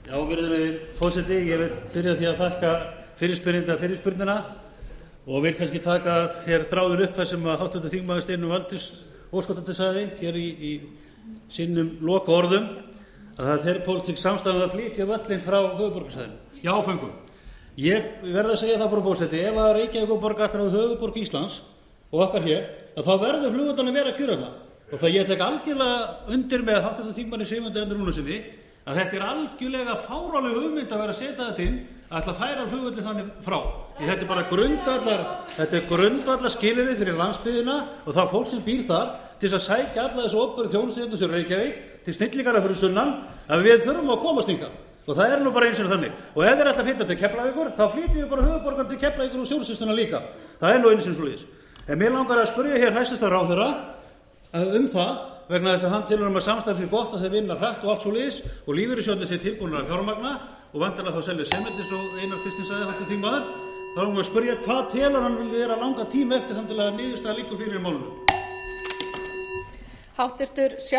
Virðulegi forseti, ég vil byrja á því að þakka fyrirspyrjanda fyrirspurnina og vil kannski taka hér þráður upp þar sem hv. þingmaður Steinunn Valdís Óskarsdóttir sagði hér í sínum lokaorðum að það er þverpólitísk samstaða að flytja völlinn frá höfuðborgarsvæðinu í áföngum. Ég verð að segja það, frú forseti, ef að Reykjavíkurborg ætlar að höfuðborg Íslands og okkar hér, að þá verður flugvöllurinn að vera kjörana. Og það ég tek algjörlega undir með hv. þingmanni Sigmundi Erni Rúnarssyni að þetta er algjörlega fáránleg hugmynd að vera að setja þetta inn að ætla að færa flugvöllinn þannig frá. Þetta er bara grundvallar skilyrði fyrir landsbyggðina og það fólk sem býr þar til þess að sækja alla þessu opinberu þjónustu sem Reykjavík til snillingana fyrir sunnan að við þurfum að komast hingað. Og það er nú bara eins og þannig. Og ef þeir ætla að flytja til Keflavíkur, þá flytjum við bara höfuðborgar til Keflavíkur og stjórnsýsluna líka. Það er nú eins og svoleiðis. En mér langar að spyrja hér hæstv. Ráðherra það, vegna þess að hann telur að samstarf sé gott að þeir vinna hratt og allt svoleiðis og lífeyrissjóðirnir sé tilbúnir að fjármagna og væntanlega þá selja sementi eins og Einar Kristinn sagði hv. þingmaður. Þá langar að spyrja hvað telur hann vil vera langa tíma eftir þannig að niðurstaða liggur fyrir í málinu.